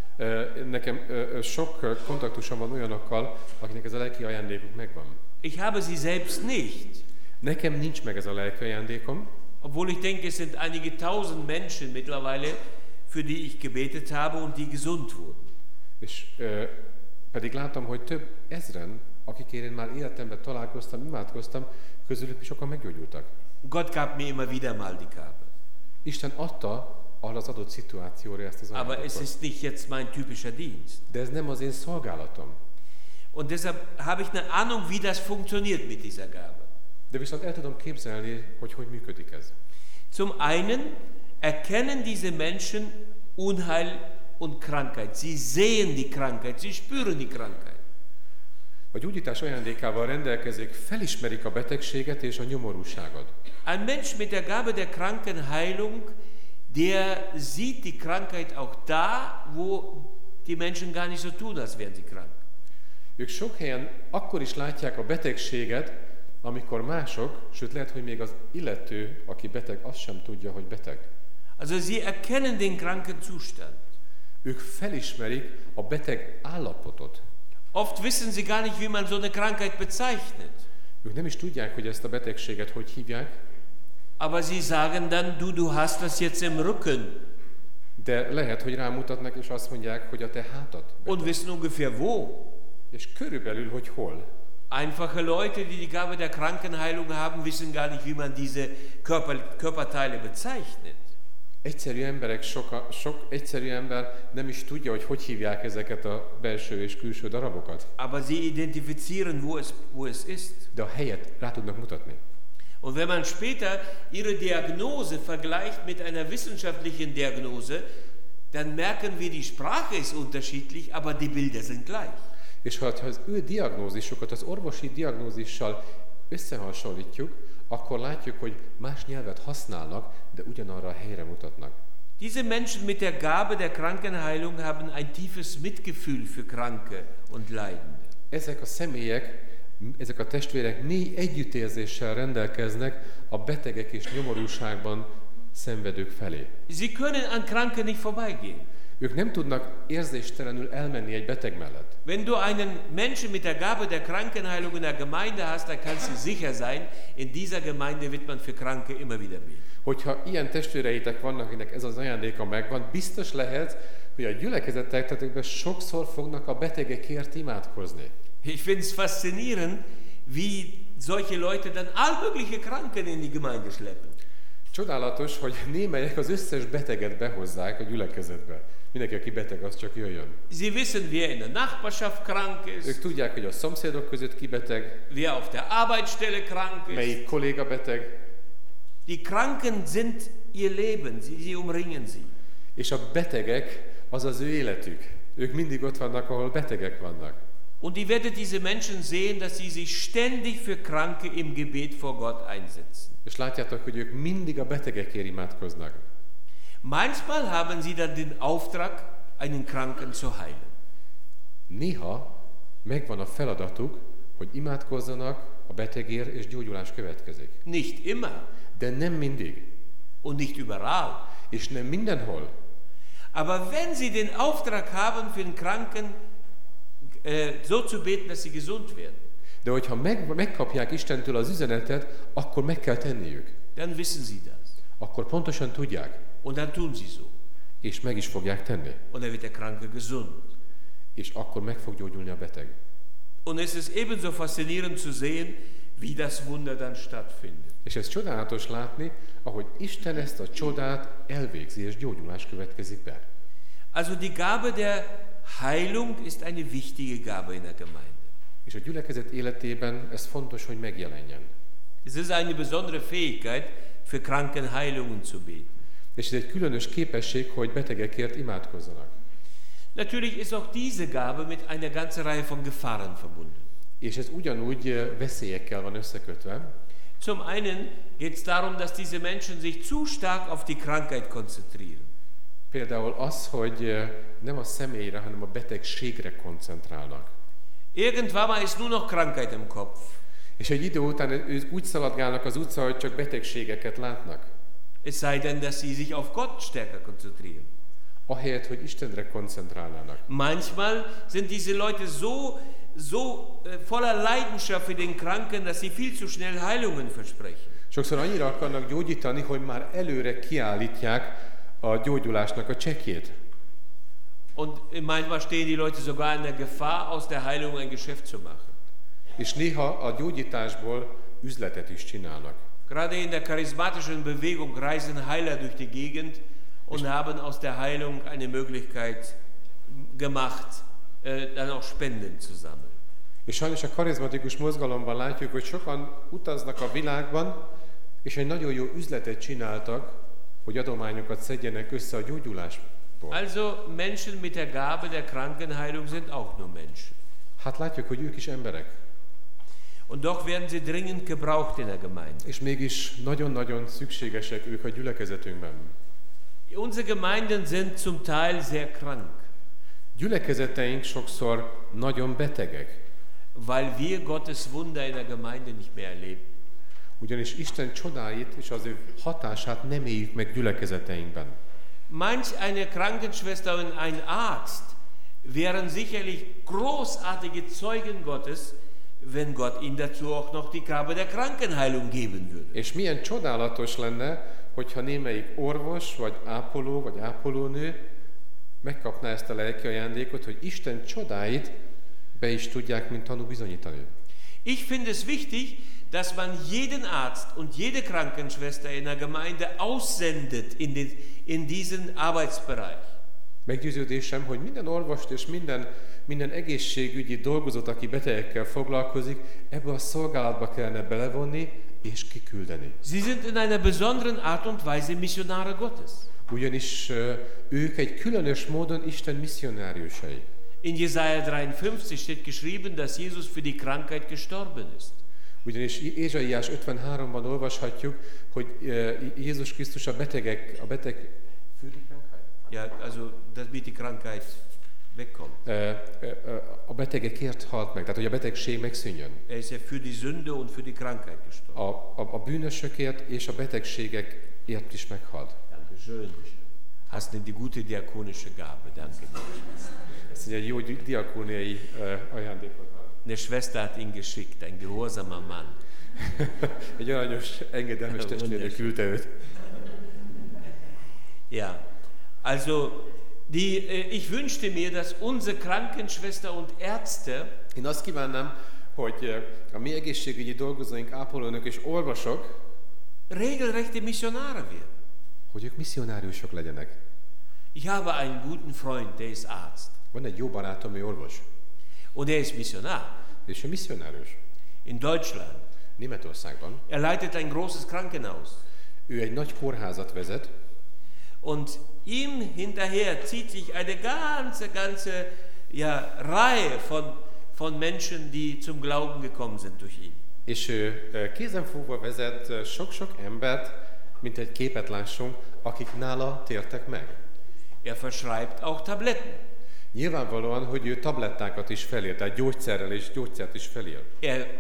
Nekem sok kontaktusom van olyanokkal, akiknek ez a lelki ajándékuk megvan. Ich habe sie selbst nicht. Nekem nincs meg ez a lelki ajándékom, Obwohl ich denke, es sind einige tausend Menschen mittlerweile, für die ich gebetet habe und die gesund wurden. és pedig látom, hogy több ezren, akikért én már életemben találkoztam, imádkoztam, közülük sokan meggyógyultak. Gott gab mir immer wieder mal die Gabe. Isten adta arra az adott szituációra ezt az Aber es ajándékot. ist nicht jetzt mein typischer Dienst. De ez nem az én szolgálatom. Und deshalb habe ich eine Ahnung, wie das funktioniert mit dieser Gabe. De viszont el tudom képzelni, hogy működik ez. Zum einen erkennen diese Menschen Unheil und Krankheit. Sie sehen die Krankheit, sie spüren die Krankheit. A gyógyítás ajándékával rendelkezők felismerik a betegséget és a nyomorúságot. Ein Mensch mit der Gabe der Krankenheilung, der sieht die Krankheit auch da, wo die Menschen gar nicht so tun, als wären sie krank. Ők sok helyen akkor is látják a betegséget, amikor mások, sőt lehet, hogy még az illető, aki beteg, azt sem tudja, hogy beteg. Also sie erkennen den kranken Zustand. Ők felismerik a beteg állapotot. Oft wissen sie gar nicht, wie man so eine Krankheit bezeichnet. Ők nem is tudják, hogy ezt a betegséget hogy hívják, Aber sie sagen dann, du hast das jetzt im Rücken. de lehet, hogy rámutatnak és azt mondják, hogy a te hátad beteg. Und wissen ungefähr wo. És körülbelül, hogy hol. Einfache Leute, die die Gabe der Krankenheilung haben, wissen gar nicht, wie man diese Körperteile bezeichnet. Egyszerű emberek, sok egyszerű ember nem is tudja, hogy hívják ezeket a belső és külső darabokat. Aber sie identifizieren, wo es ist. De a helyet rá tudnak mutatni. Und wenn man später ihre Diagnose vergleicht mit einer wissenschaftlichen Diagnose, dann merken wir, die Sprache ist unterschiedlich, aber die Bilder sind gleich. És ha az ő diagnózisukat az orvosi diagnózissal összehasonlítjuk, akkor látjuk, hogy más nyelvet használnak, de ugyanarra a helyre mutatnak. Diese Menschen mit der Gabe der Krankenheilung haben ein tiefes Mitgefühl für Kranke und Leidende. Ezek a személyek, ezek a testvérek mély együttérzéssel rendelkeznek a betegek és nyomorúságban szenvedők felé. Sie können an Kranke nicht vorbeigehen. Ők nem tudnak érzéstelenül elmenni egy beteg mellett. Wenn du einen Menschen mit der Gabe der Krankenheilung in der Gemeinde hast, dann kannst du sicher sein, in dieser Gemeinde wird man für Kranke immer wieder beten. Hogyha ilyen testvéreitek vannak, akinek ez az ajándéka megvan, biztos lehet, hogy a gyülekezetekben sokszor fognak a betegekért imádkozni. Ich finde es faszinierend, wie solche Leute dann all mögliche Kranken in die Gemeinde schleppen. Csodálatos, hogy némelyek az összes beteget behozzák a gyülekezetbe. Mindenki, aki beteg, az csak jöjjön. Sie wissen, wer in der Nachbarschaft krank Ők ist, tudják, hogy a szomszédok között ki beteg, wer auf der Arbeitsstelle krank ist. melyik kolléga beteg, Die Kranken sind ihr Leben, sie umringen sie. és a betegek az az ő életük. Ők mindig ott vannak, ahol betegek vannak. Und ihr werdet diese Menschen sehen, dass sie sich ständig für Kranke im Gebet vor Gott einsetzen. És látjátok, hogy ők mindig a betegekért imádkoznak. Manchmal haben sie dann den Auftrag, einen Kranken zu heilen. Néha megvan a feladatuk, hogy imádkozzanak a betegért, és gyógyulás következik. Nicht immer De nem mindig, und nicht überall. és nem mindenhol. Aber wenn sie den Auftrag haben, für den Kranken so zu beten, dass sie gesund werden, De hogyha megkapják Istentől az üzenetet, akkor meg kell tenniük. dann wissen sie das. Akkor pontosan tudják, Und dann tun sie so. és meg is fogják tenni. Und dann wird der Kranke gesund. És akkor meg fog gyógyulni a beteg. Und es ist ebenso faszinierend zu sehen, wie das Wunder dann stattfindet. És ez csodálatos látni, ahogy Isten ezt a csodát elvégzi, és gyógyulás következik be. Also die Gabe der Heilung ist eine wichtige Gabe in der Gemeinde. És a gyülekezet életében ez fontos, hogy megjelenjen. Es ist eine besondere Fähigkeit, für Kranken Heilungen zu beten. És ez egy különös képesség, hogy betegekért imádkozzanak. Natürlich ist auch diese Gabe mit einer ganzen Reihe von Gefahren verbunden. És ez ugyanúgy veszélyekkel van összekötve. Zum einen geht es darum, dass diese Menschen sich zu stark auf die Krankheit konzentrieren. Például az, hogy nem a személyre, hanem a betegségre koncentrálnak. Irgendwann mal ist nur noch Krankheit im Kopf. És egy idő után ők úgy szaladgálnak az utca, hogy csak betegségeket látnak. Es sei denn, dass sie sich auf Gott stärker konzentrieren. Ahelyett, hogy Istenre koncentrálnának. Manchmal sind diese Leute so voller Leidenschaft für den Kranken, dass sie viel zu schnell Heilungen versprechen. Sokszor annyira akarnak gyógyítani, hogy már előre kiállítják a gyógyulásnak a csekjét. Und manchmal stehen die Leute sogar in der Gefahr, aus der Heilung ein Geschäft zu machen. És néha a gyógyításból üzletet is csinálnak. Gerade in der charismatischen Bewegung reisen Heiler durch die Gegend und haben aus der Heilung eine Möglichkeit gemacht, dann auch Spenden zu sammeln. És sajnos a karizmatikus mozgalomban látjuk, hogy sokan utaznak a világban, és egy nagyon jó üzletet csináltak, hogy adományokat szedjenek össze a gyógyulásból. Also Menschen mit der Gabe der Krankenheilung sind auch nur Menschen. Hát látjuk, hogy ők is emberek. Und doch werden sie dringend gebraucht in der Gemeinde. És mégis nagyon-nagyon szükségesek ők a gyülekezetünkben. Unsere Gemeinden sind zum Teil sehr krank, Gyülekezeteink sokszor nagyon betegek, weil wir Gottes Wunder in der Gemeinde nicht mehr erleben. ugyanis Isten csodáit és az ő hatását nem éljük meg gyülekezeteinkben. Manch eine Krankenschwester und ein Arzt wären sicherlich großartige Zeugen Gottes, wenn Gott ihnen dazu auch noch die Gabe der Krankenheilung geben würde. És milyen csodálatos lenne, hogyha némelyik orvos, vagy ápoló, vagy ápolónő megkapná ezt a lelki ajándékot, hogy Isten csodáit be is tudják, mint tanú bizonyítani. Ich finde es wichtig, dass man jeden Arzt und jede Krankenschwester in der Gemeinde aussendet in diesen Arbeitsbereich. Meggyőződésem, hogy minden orvost és minden egészségügyi dolgozót, aki betegekkel foglalkozik, ebbe a szolgálatba kellene belevonni és kiküldeni. Sie sind in einer besonderen Art und Weise Missionare Gottes. Ugyanis ők egy különös módon Isten misszionáriusai. In Jesaja 53 steht geschrieben, dass Jesus für die Krankheit gestorben ist. Ugyanis Ézsaiás 53-ban olvashatjuk, hogy Jézus Krisztus a beteg Ja, also damit die Krankheit wegkommt. A betegekért halt meg, tehát hogy a betegség megszűnjön. Er ist ja für die Sünde und für die Krankheit gestorben. A bűnösökért és a betegségekért is meghalt. Dankeschön. Hast du die gute diakonische Gabe? Danke. Ez egy jó diakóniai ajándékot van. Eine Schwester hat ihn geschickt, ein gehorsamer Mann. Egy aranyos, engedelmes testvére küldte őt. Ja, also ich wünschte mir, dass unsere Krankenschwester und Ärzte Én azt kívánnám, hogy a mi egészségügyi dolgozóink, ápolónök és orvosok regelrechte Missionare werden. hogy ők misszionáriusok legyenek. Ich habe einen guten Freund, der ist Arzt. Van egy jó barátom, ő orvos, Und er ist Missionar és ő misszionárius. in Deutschland. Németországban. Er leitet ein großes Krankenhaus. Ő egy nagy kórházat vezet, Und ihm hinterher zieht sich eine ganze Reihe von Menschen, die zum Glauben gekommen sind durch ihn. és ő kézenfogva vezet sok-sok embert, mint egy képet lássunk, akik nála tértek meg. Er verschreibt auch Tabletten. Nyilvánvalóan, hogy ő tablettákat is felír, tehát gyógyszerrel és gyógyszert is felír. Er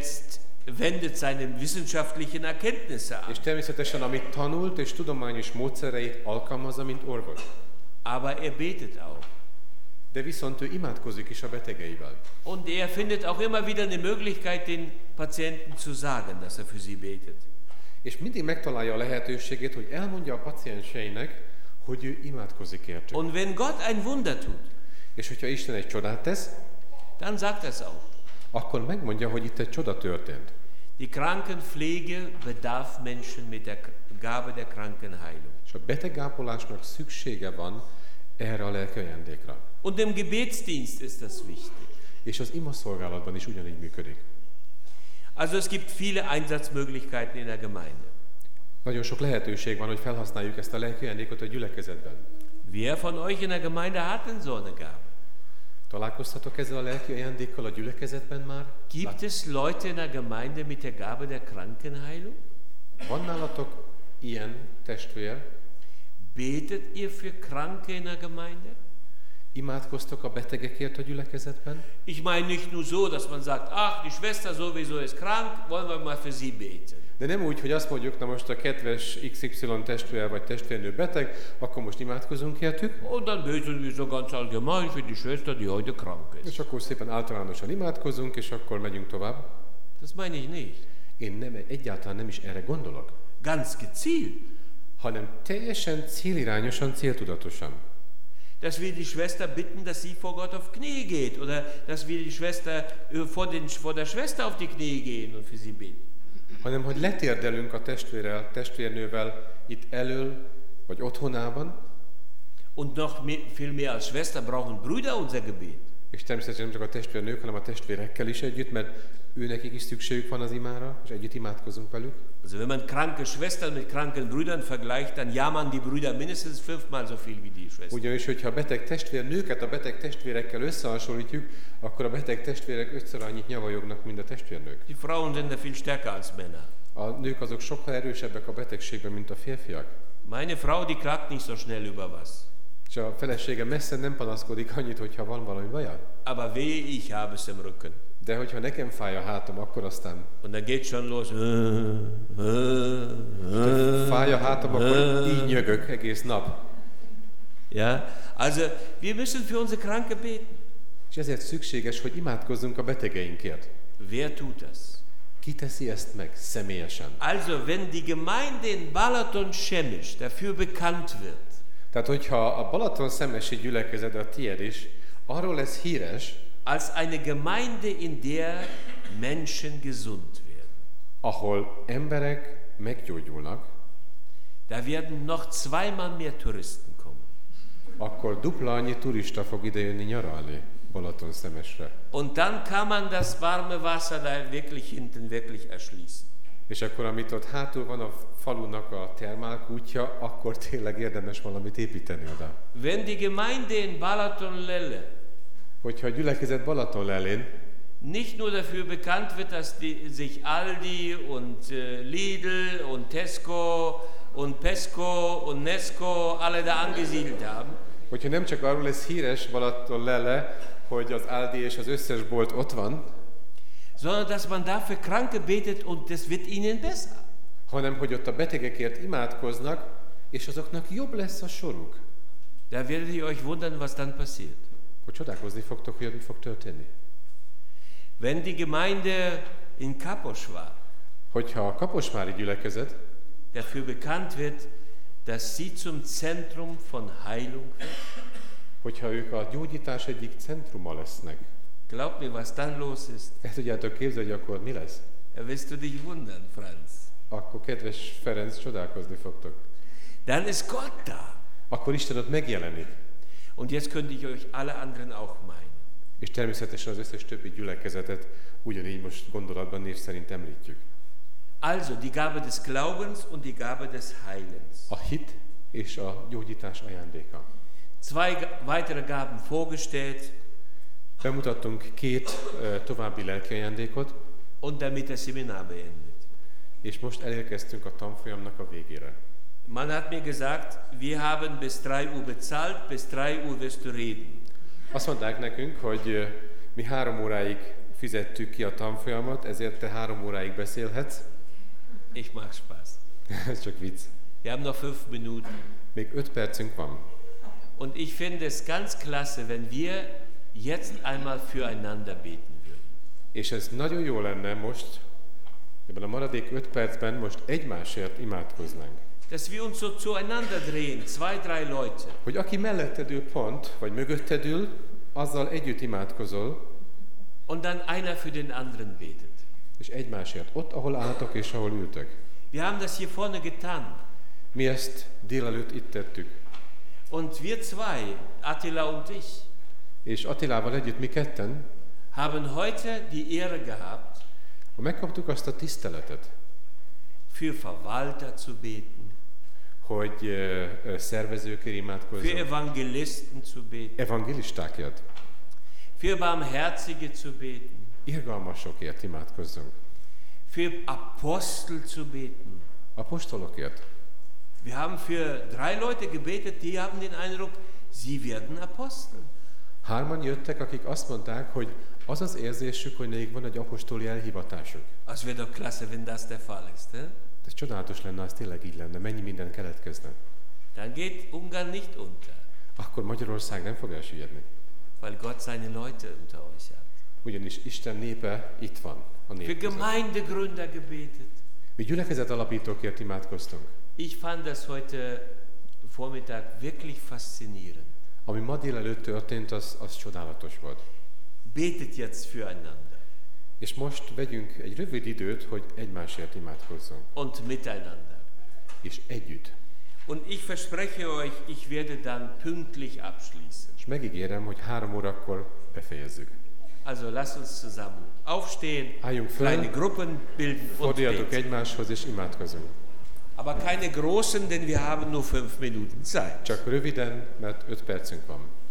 wendet seine wissenschaftlichen Erkenntnisse an. És természetesen, amit tanult és tudományos módszereit alkalmazza, mint orvos. Aber er betet auch. De viszont ő imádkozik is a betegeivel. Und er findet auch immer wieder eine Möglichkeit, den Patienten zu sagen, dass er für sie betet. És mindig megtalálja a lehetőségét, hogy elmondja a pacienseinek, hogy ő imádkozik értük. Und wenn Gott ein Wunder tut, És hogyha Isten egy csodát tesz, dann sagt er es auch. akkor megmondja, hogy itt egy csoda történt. Die Krankenpflege bedarf Menschen mit der Gabe der Krankenheilung. És a betegápolásnak szüksége van erre a lelki ajándékra. Und im Gebetsdienst ist das wichtig. És az imaszolgálatban is ugyanígy működik. Also es gibt viele Einsatzmöglichkeiten in der Gemeinde. Nagyon sok lehetőség van, hogy felhasználjuk ezt a lelki ajándékot a gyülekezetben. Wer von euch in der Gemeinde hat denn so eine Gabe? Találkoztatok ezzel a lelki ajándékkal a gyülekezetben már? Gibt es Leute in der Gemeinde mit der Gabe der Krankenheilung? Van nálatok ilyen testvér? Betet ihr für Kranke in der Gemeinde? Imádkoztok a betegekért a gyülekezetben? Ich meine nicht nur so, dass man sagt, ach, die Schwester sowieso ist krank, wollen wir mal für sie beten. De nem úgy, hogy azt mondjuk, na most a kedves XY testvér vagy testvérnő beteg, akkor most imádkozunk értük. Und dann beten wir so ganz allgemein für die Schwester, die heute krank ist. És akkor szépen általánosan imádkozunk, és akkor megyünk tovább. Das meine ich nicht. Én egyáltalán nem is erre gondolok, Ganz gezielt. hanem teljesen célirányosan, céltudatosan. Dass wir die Schwester bitten, dass sie vor Gott auf Knie geht. Oder dass wir die Schwester vor der Schwester auf die Knie gehen und für sie beten. Hanem, hogy letérdelünk a testvérrel, testvérnővel itt elől, vagy otthonában, Und noch viel mehr als Schwester brauchen Brüder unser Gebet. és természetesen nem csak a testvérnők, hanem a testvérekkel is együtt, mert őnekik is szükségük van az imára, és együtt imádkozunk velük. Also wenn man kranke Schwestern mit kranken Brüdern vergleicht, dann jammern die Brüder mindestens 5-mal so viel wie die Schwestern. Ugyanis, hogyha a beteg testvérnőket a beteg testvérekkel összehasonlítjuk, akkor a beteg testvérek 5-ször annyit nyavajognak, mint a testvérnők. Die Frauen sind da viel stärker als Männer. A nők azok sokkal erősebbek a betegségben, mint a férfiak. Meine Frau, die klagt nicht so schnell über was. És a felesége messze nem panaszkodik annyit, hogyha van valami baja. Aber wehe, ich habe es im Rücken. De hogyha nekem fáj a hátam, akkor aztán Und dann geht schon los. fáj a hátam, akkor így nyögök egész nap. Ja, also wir müssen für unsere Kranke beten. És ezért szükséges, hogy imádkozzunk a betegeinkért. Wer tut das? Ki teszi ezt meg személyesen? Also, wenn die Gemeinde in Balaton-Semisch dafür bekannt wird, Tehát, hogyha a Balaton-Szemesi gyülekezet, a tiéd is, arról lesz híres, als eine Gemeinde, in der Menschen gesund werden, ahol emberek meggyógyulnak, da werden noch 2-mal mehr Touristen kommen. akkor dupla annyi turista fog idejönni nyaralni Balaton-Szemesre. Und dann kann man das warme Wasser da wirklich erschließen. És akkor, amit ott hátul van a falunak a termálkútja, akkor tényleg érdemes valamit építeni oda. Wenn die Gemeinde in Balaton-Lelle Hogyha a gyülekezet Balatonlellén nicht nur dafür bekannt wird, dass sich Aldi und Lidl und Tesco und Pesco und Nesco alle da angesiedelt haben, hogyha nem csak arról lesz híres Balatonlelle, hogy az Aldi és az összes bolt ott van, sondern dass man dafür Kranke betet und das wird ihnen besser. hanem hogy ott a betegekért imádkoznak, és azoknak jobb lesz a soruk. Da werdet ihr euch wundern, was dann passiert. Hogy csodálkozni fogtok, hogy mi fog történni. Wenn die Gemeinde in Kaposvár Hogyha a kaposvári gyülekezet dafür bekannt wird, dass sie zum Zentrum von Heilung wird, hogyha ők a gyógyítás egyik centruma lesznek, glaub mir, was dann los ist. el tudjátok képzelni, hogy akkor mi lesz? Da wirst du dich wundern, Franz. akkor kedves Ferenc, csodálkozni fogtok. Dann ist Gott da. Akkor Isten ott megjelenik. Und jetzt könnte ich euch alle anderen auch meinen. És természetesen az összes többi gyülekezetet ugyanígy most gondolatban név szerint említjük. Also die Gabe des Glaubens und die Gabe des Heilens. A hit és a gyógyítás ajándéka. Zwei weitere Gaben vorgestellt. Bemutattunk 2 további lelki ajándékot, Und damit das Seminar beendet. és most elérkeztünk a tanfolyamnak a végére. Man hat mir gesagt, wir haben bis 3 Uhr bezahlt, bis 3 Uhr wirst du reden. Azt mondták nekünk, hogy mi 3 óráig fizettük ki a tanfolyamat, ezért te 3 óráig beszélhetsz. Ich mach Spaß. Ez csak vicc. Wir haben noch 5 Minuten. Még 5 percünk van. Und ich finde es ganz klasse, wenn wir jetzt einmal füreinander beten würden. És ez nagyon jó lenne most, ebben a maradék 5 percben most egymásért imádkoznánk. Dass wir uns so zueinander drehen, 2, 3 Leute. Hogy aki melletted ül pont, vagy mögötted ül, azzal együtt imádkozol, Und dann einer für den anderen betet. és egymásért, ott, ahol álltok és ahol ültök. Wir haben das hier vorne getan. Mi ezt délelőtt itt tettük. Und wir zwei, Attila und ich, És Attilával együtt mi ketten haben heute die Ehre gehabt, megkaptuk azt a tiszteletet, für Verwalter zu beten, hogy szervezőkért für imádkozzunk, Evangelisten zu beten, evangelistákért, für Barmherzige zu beten, irgalmasokért imádkozzunk, für Apostel zu beten. apostolokért. Wir haben für 3 Leute gebetet, die haben den Eindruck, sie werden Apostel. 3 jöttek, akik azt mondták, hogy az az érzésük, hogy nekik van egy apostoli elhivatásuk. Das wäre doch klasse, wenn das der Fall ist. Ne? Ez csodálatos lenne, az tényleg így lenne, mennyi minden keletkezne. Dann geht Ungarn nicht unter, Akkor Magyarország nem fog elsüllyedni. weil Gott seine Leute unter euch hat. Ugyanis Isten népe itt van, a Für nép között. Gemeindegründer gebetet. Mi gyülekezet alapítókért imádkoztunk. Ich fand das heute Vormittag wirklich faszinierend. Ami ma délelőtt történt, az csodálatos volt. Betet jetzt füreinander És most vegyünk egy rövid időt, hogy egymásért imádkozzunk. und miteinander. És együtt. Und ich verspreche euch, ich werde dann pünktlich abschließen. És megígérem, hogy 3 órakor befejezzük. Also lasst uns zusammen aufstehen, Álljunk föl, kleine Gruppen bilden und forduljatok beten. egymáshoz és imádkozunk. Aber keine großen, denn wir haben nur 5 Minuten Zeit. Csak röviden, mert 5 percünk van.